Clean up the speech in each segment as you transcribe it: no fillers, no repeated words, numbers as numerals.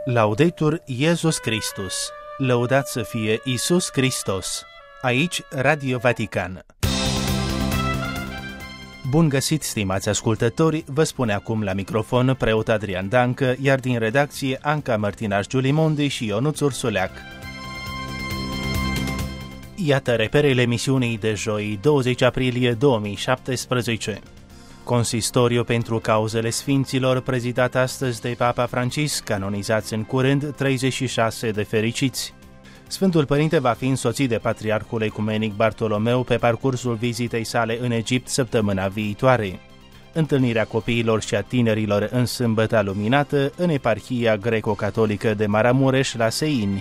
Laudetur Iesus Christus, lăudat să fie Iisus Hristos. Aici Radio Vatican. Bun găsit, stimați ascultători, vă spune acum la microfon preot Adrian Dancă, iar din redacție Anca Mărtinaș Giulimondi și Ionuț Ursuleac. Iată reperele emisiunii de joi, 20 aprilie 2017. Consistoriu pentru cauzele sfinților, prezidat astăzi de Papa Francisc, canonizați în curând 36 de fericiți. Sfântul Părinte va fi însoțit de Patriarhul Ecumenic Bartolomeu pe parcursul vizitei sale în Egipt săptămâna viitoare. Întâlnirea copiilor și a tinerilor în Sâmbăta Luminată în eparhia greco-catolică de Maramureș la Seini.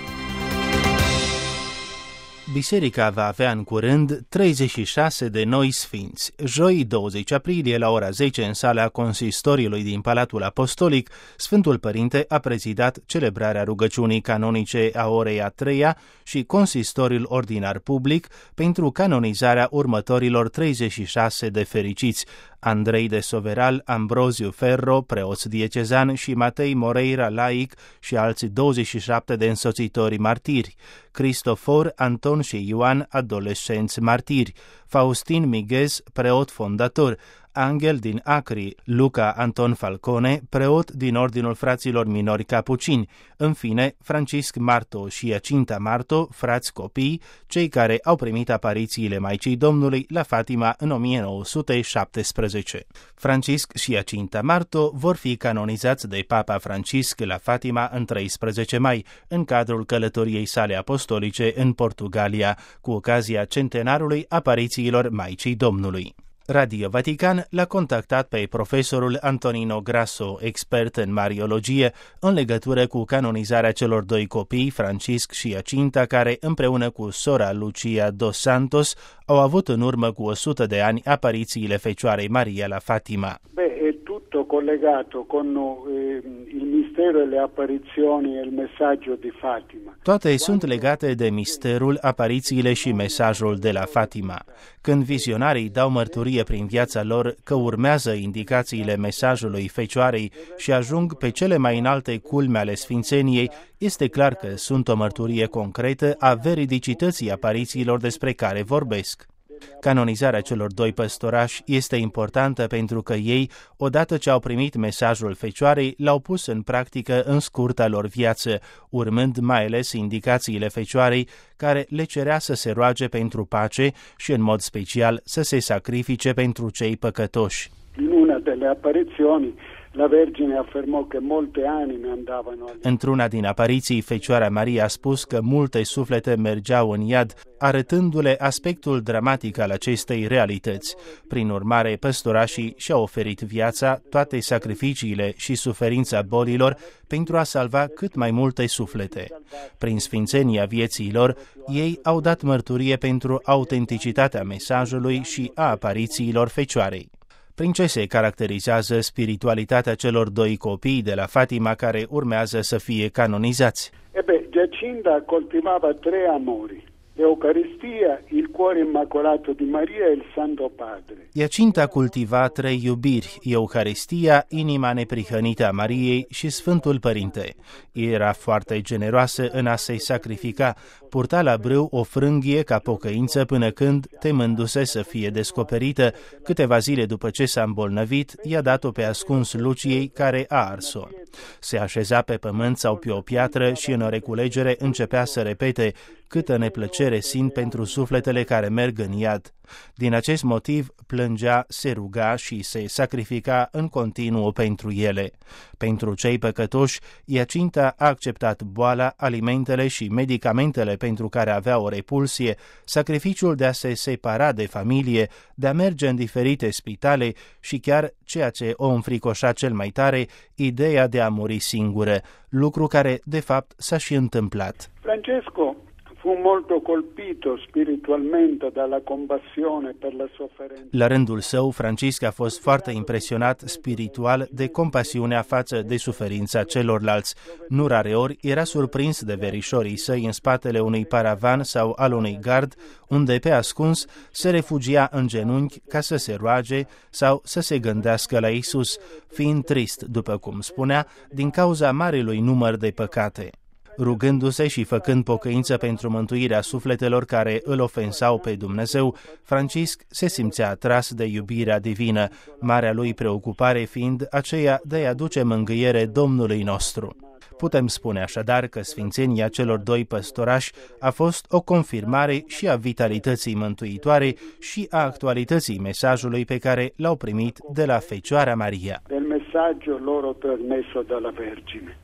Biserica va avea în curând 36 de noi sfinți. Joi, 20 aprilie, la ora 10, în sala consistoriului din Palatul Apostolic, Sfântul Părinte a prezidat celebrarea rugăciunii canonice a orei a 3-a și consistoriul ordinar public pentru canonizarea următorilor 36 de fericiți: Andrei de Soveral, Ambroziu Ferro, preoți diecezan, și Matei Moreira, laic, și alții 27 de însoțitori martiri, Cristofor, Anton și Ioan, adolescenți martiri, Faustin Mighez, preot fondator, Angel din Acri, Luca Anton Falcone, preot din Ordinul Fraților Minori Capucini, în fine, Francisc Marto și Iacinta Marto, frați copii, cei care au primit aparițiile Maicii Domnului la Fatima în 1917. Francisc și Iacinta Marto vor fi canonizați de Papa Francisc la Fatima în 13 mai, în cadrul călătoriei sale apostolice în Portugalia, cu ocazia centenarului aparițiilor Maicii Domnului. Radio Vatican l-a contactat pe profesorul Antonino Grasso, expert în mariologie, în legătură cu canonizarea celor doi copii, Francisc și Iacinta, care, împreună cu sora Lucia dos Santos, au avut în urmă cu 100 de ani aparițiile Fecioarei Maria la Fatima. È tutto collegato con il mistero e le apparizioni e il messaggio di Fatima. Toate sunt legate de misterul, aparițiile și mesajul de la Fatima. Când vizionarii dau mărturie prin viața lor că urmează indicațiile mesajului Fecioarei și ajung pe cele mai înalte culme ale sfințeniei, este clar că sunt o mărturie concretă a veridicității aparițiilor despre care vorbesc. Canonizarea celor doi păstorași este importantă pentru că ei, odată ce au primit mesajul Fecioarei, l-au pus în practică în scurta lor viață, urmând mai ales indicațiile Fecioarei, care le cerea să se roage pentru pace și, în mod special, să se sacrifice pentru cei păcătoși. In una delle apparizioni la Vergine affermò che molte anime andavano. Într-una din apariții, Fecioara Maria a spus că multe suflete mergeau în iad, arătându-le aspectul dramatic al acestei realități. Prin urmare, păstorașii și-au oferit viața, toate sacrificiile și suferința bolilor pentru a salva cât mai multe suflete. Prin sfințenia vieții lor, ei au dat mărturie pentru autenticitatea mesajului și a aparițiilor Fecioarei. Prin ce se caracterizează spiritualitatea celor doi copii de la Fatima care urmează să fie canonizați? Giacinta coltivava 3 amori: Eucaristia, il cuore immacolato di Maria e il Santo Padre. Iacinta cultiva 3 iubiri: Eucaristia, inima neprihănită a Mariei și Sfântul Părinte. Era foarte generoasă în a se sacrifica, purta la brâu o frânghie ca pocăință până când, temându-se să fie descoperită, câteva zile după ce s-a îmbolnăvit, i-a dat-o pe ascuns Luciei, care a ars-o. Se așeza pe pământ sau pe o piatră și în o reculegere începea să repete: câtă neplăcere simt pentru sufletele care merg în iad. Din acest motiv plângea, se ruga și se sacrifica în continuu pentru ele. Pentru cei păcătoși, Iacinta a acceptat boala, alimentele și medicamentele pentru care avea o repulsie, sacrificiul de a se separa de familie, de a merge în diferite spitale și chiar, ceea ce o înfricoșa cel mai tare, ideea de a muri singură, lucru care, de fapt, s-a și întâmplat. Francesco Fu molto colpito spiritualmente dalla compassione per la sofferenza. La rândul său, Francisc a fost foarte impresionat spiritual de compasiunea față de suferința celorlalți. Nu rareori era surprins de verișorii săi în spatele unui paravan sau al unui gard, unde pe ascuns se refugia în genunchi ca să se roage sau să se gândească la Iisus, fiind trist, după cum spunea, din cauza marelui număr de păcate. Rugându-se și făcând pocăință pentru mântuirea sufletelor care îl ofensau pe Dumnezeu, Francisc se simțea atras de iubirea divină, marea lui preocupare fiind aceea de a aduce mângâiere Domnului nostru. Putem spune așadar că sfințenia celor doi păstorași a fost o confirmare și a vitalității mântuitoare și a actualității mesajului pe care l-au primit de la Fecioara Maria. Del messaggio loro trasmesso dalla Vergine.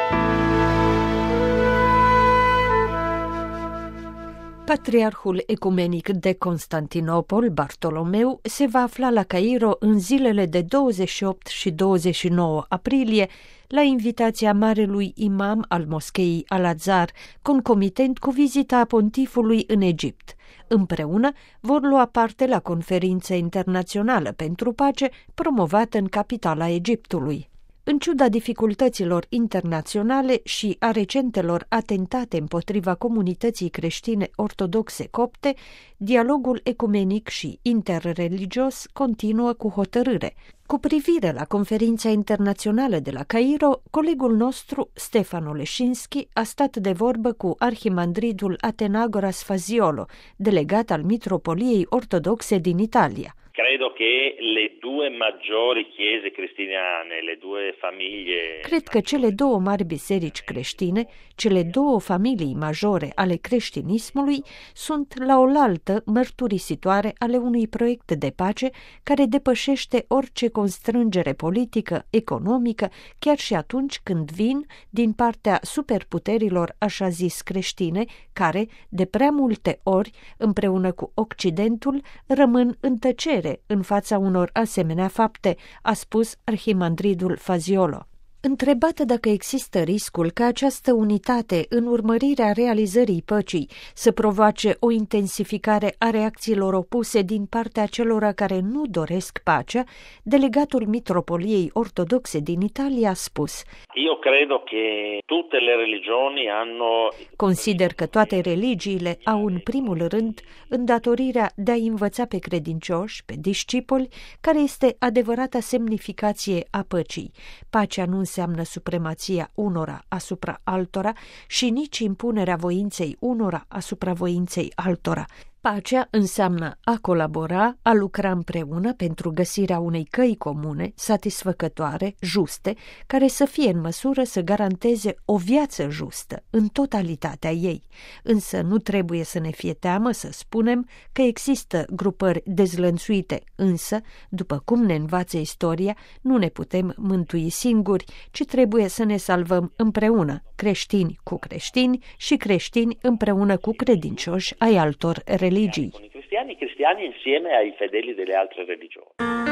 Patriarhul ecumenic de Constantinopol, Bartolomeu, se va afla la Cairo în zilele de 28 și 29 aprilie, la invitația marelui imam al moscheii Al-Azhar, concomitent cu vizita pontifului în Egipt. Împreună vor lua parte la conferința internațională pentru pace promovată în capitala Egiptului. În ciuda dificultăților internaționale și a recentelor atentate împotriva comunității creștine ortodoxe copte, dialogul ecumenic și interreligios continuă cu hotărâre. Cu privire la conferința internațională de la Cairo, colegul nostru, Stefano Leșinski, a stat de vorbă cu arhimandridul Atenagoras Faziolo, delegat al Mitropoliei Ortodoxe din Italia. Credo che le due maggiori chiese cristiane, le due famiglie... Cred că cele două mari biserici creștine, cele două familii majore ale creștinismului, sunt la oaltă mărturisitoare ale unui proiect de pace care depășește orice constrângere politică, economică, chiar și atunci când vin din partea superputerilor așa zis creștine, care, de prea multe ori, împreună cu Occidentul, rămân în tăcere în fața unor asemenea fapte, a spus arhimandridul Faziolo. Întrebată dacă există riscul ca această unitate în urmărirea realizării păcii să provoace o intensificare a reacțiilor opuse din partea celor care nu doresc pacea, delegatul Mitropoliei Ortodoxe din Italia a spus: Io credo che tutte le religioni hanno... Consider că toate religiile au în primul rând îndatorirea de a învăța pe credincioși, pe discipoli, care este adevărata semnificație a păcii. Pacea nu înseamnă supremația unora asupra altora și nici impunerea voinței unora asupra voinței altora. Pacea înseamnă a colabora, a lucra împreună pentru găsirea unei căi comune, satisfăcătoare, juste, care să fie în măsură să garanteze o viață justă în totalitatea ei. Însă nu trebuie să ne fie teamă să spunem că există grupări dezlănțuite, însă, după cum ne învață istoria, nu ne putem mântui singuri, ci trebuie să ne salvăm împreună, creștini cu creștini și creștini împreună cu credincioși ai altor religii. Cristiani insieme ai fedeli delle altre religioni.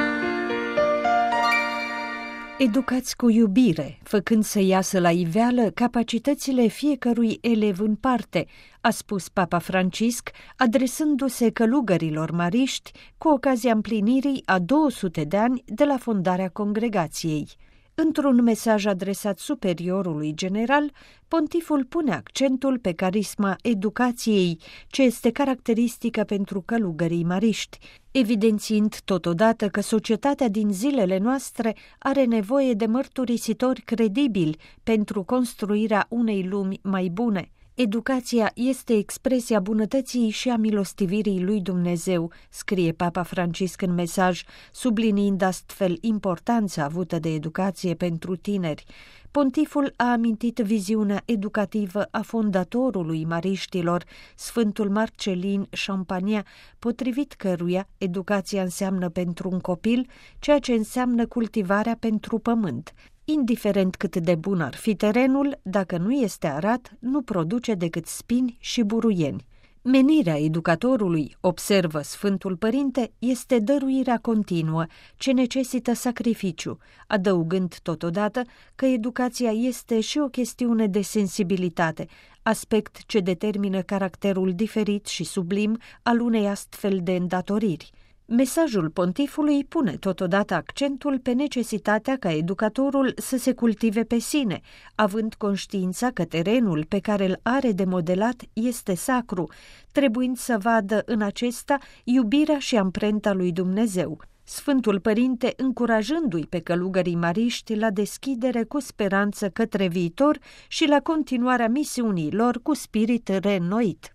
Educați cu iubire, făcând să iasă la iveală capacitățile fiecărui elev în parte, a spus Papa Francisc, adresându-se călugărilor mariști cu ocazia împlinirii a 200 de ani de la fondarea congregației. Într-un mesaj adresat superiorului general, pontiful pune accentul pe carisma educației, ce este caracteristică pentru călugării mariști, evidențiind totodată că societatea din zilele noastre are nevoie de mărturisitori credibili pentru construirea unei lumi mai bune. Educația este expresia bunătății și a milostivirii lui Dumnezeu, scrie Papa Francisc în mesaj, subliniind astfel importanța avută de educație pentru tineri. Pontiful a amintit viziunea educativă a fondatorului mariștilor, Sfântul Marcelin Champagnat, potrivit căruia educația înseamnă pentru un copil ceea ce înseamnă cultivarea pentru pământ. Indiferent cât de bun ar fi terenul, dacă nu este arat, nu produce decât spini și buruieni. Menirea educatorului, observă Sfântul Părinte, este dăruirea continuă, ce necesită sacrificiu, adăugând totodată că educația este și o chestiune de sensibilitate, aspect ce determină caracterul diferit și sublim al unei astfel de îndatoriri. Mesajul pontifului pune totodată accentul pe necesitatea ca educatorul să se cultive pe sine, având conștiința că terenul pe care îl are de modelat este sacru, trebuind să vadă în acesta iubirea și amprenta lui Dumnezeu. Sfântul Părinte încurajându-i pe călugării mariști la deschidere cu speranță către viitor și la continuarea misiunii lor cu spirit reînnoit.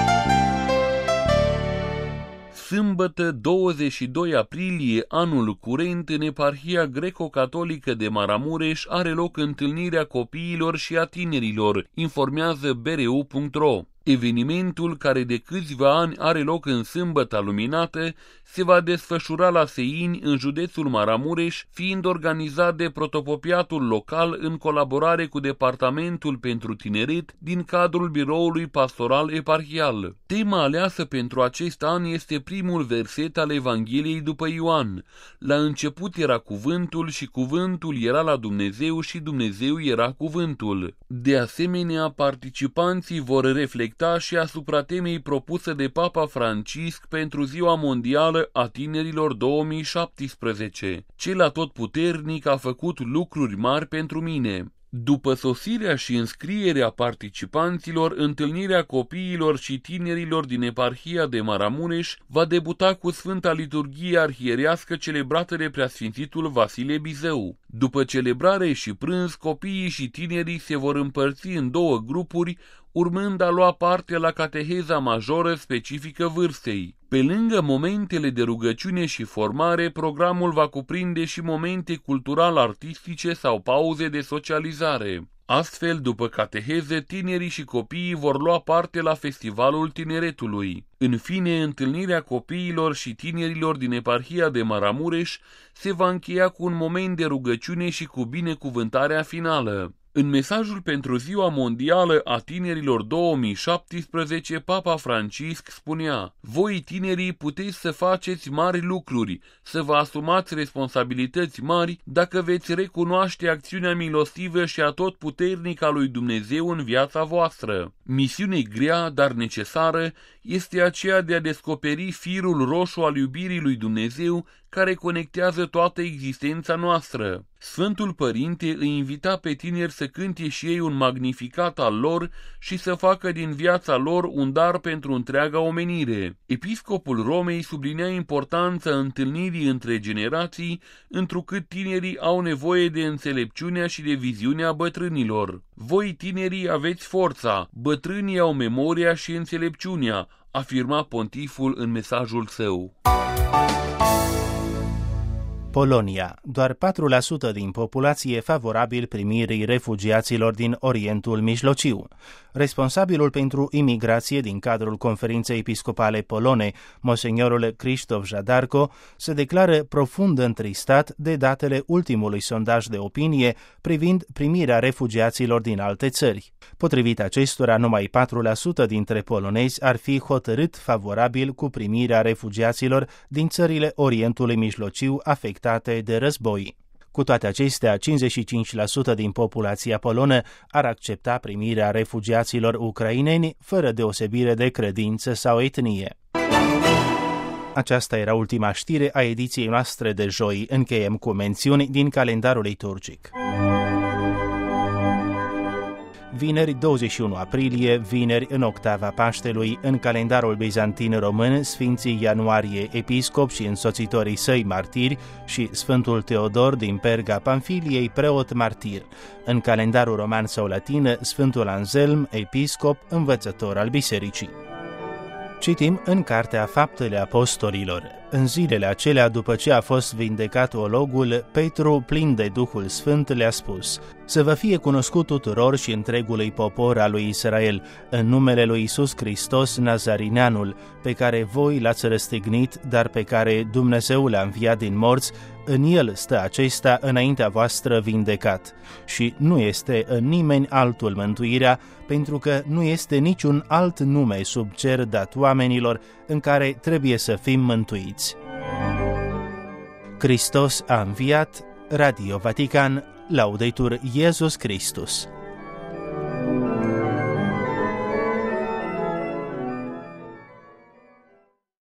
Sâmbătă, 22 aprilie, anul curent, în eparhia greco-catolică de Maramureș are loc întâlnirea copiilor și a tinerilor, informează BRU.ro. Evenimentul, care de câțiva ani are loc în Sâmbăta Luminată, se va desfășura la Seini, în județul Maramureș, fiind organizat de protopopiatul local în colaborare cu Departamentul pentru Tineret din cadrul Biroului Pastoral Eparhial. Tema aleasă pentru acest an este primul verset al Evangheliei după Ioan. La început era cuvântul și cuvântul era la Dumnezeu și Dumnezeu era cuvântul. De asemenea, participanții vor reflecta și asupra temei propuse de Papa Francisc pentru Ziua Mondială a Tinerilor 2017. Cel Atotputernic a făcut lucruri mari pentru mine. După sosirea și înscrierea participanților, întâlnirea copiilor și tinerilor din eparhia de Maramureș va debuta cu Sfânta Liturghie Arhierească celebrată de Preasfințitul Vasile Bizău. După celebrare și prânz, copiii și tinerii se vor împărți în două grupuri, urmând a lua parte la cateheza majoră specifică vârstei. Pe lângă momentele de rugăciune și formare, programul va cuprinde și momente cultural-artistice sau pauze de socializare. Astfel, după cateheze, tinerii și copiii vor lua parte la Festivalul Tineretului. În fine, întâlnirea copiilor și tinerilor din eparhia de Maramureș se va încheia cu un moment de rugăciune și cu binecuvântarea finală. În mesajul pentru Ziua Mondială a Tinerilor 2017, Papa Francisc spunea: voi, tinerii, puteți să faceți mari lucruri, să vă asumați responsabilități mari dacă veți recunoaște acțiunea milostivă și atotputernică a lui Dumnezeu în viața voastră. Misiune grea, dar necesară, este aceea de a descoperi firul roșu al iubirii lui Dumnezeu care conectează toată existența noastră. Sfântul Părinte îi invita pe tineri să cânte și ei un magnificat al lor și să facă din viața lor un dar pentru întreaga omenire. Episcopul Romei sublinea importanța întâlnirii între generații, întrucât tinerii au nevoie de înțelepciunea și de viziunea bătrânilor. Voi, tinerii, aveți forța, bătrânii au memoria și înțelepciunea, afirma pontiful în mesajul său. Polonia. Doar 4% din populație favorabil primirii refugiaților din Orientul Mijlociu. Responsabilul pentru imigrație din cadrul Conferinței Episcopale Polone, Monsignorul Krzysztof Jadarko, se declară profund întristat de datele ultimului sondaj de opinie privind primirea refugiaților din alte țări. Potrivit acestora, numai 4% dintre polonezi ar fi hotărât favorabil cu primirea refugiaților din țările Orientului Mijlociu afectate de război. Cu toate acestea, 55% din populația polonă ar accepta primirea refugiaților ucraineni fără deosebire de credință sau etnie. Aceasta era ultima știre a ediției noastre de joi. Încheiem cu mențiuni din calendarul liturgic. Vineri 21 aprilie, vineri în octava Paștelui, în calendarul bizantin român, Sfinții Ianuarie, episcop și însoțitorii săi martiri și Sfântul Teodor din Perga Pamfiliei, preot martir. În calendarul roman sau latin, Sfântul Anselm, episcop, învățător al bisericii. Citim în Cartea Faptele Apostolilor. În zilele acelea, după ce a fost vindecat ologul, Petru, plin de Duhul Sfânt, le-a spus: să vă fie cunoscut tuturor și întregului popor al lui Israel, în numele lui Iisus Hristos, Nazarineanul, pe care voi l-ați răstignit, dar pe care Dumnezeu l-a înviat din morți, în El stă acesta înaintea voastră vindecat și nu este în nimeni altul mântuirea, pentru că nu este niciun alt nume sub cer dat oamenilor în care trebuie să fim mântuiți. Hristos a înviat. Radio Vatican. Laudetur Iesus Christus.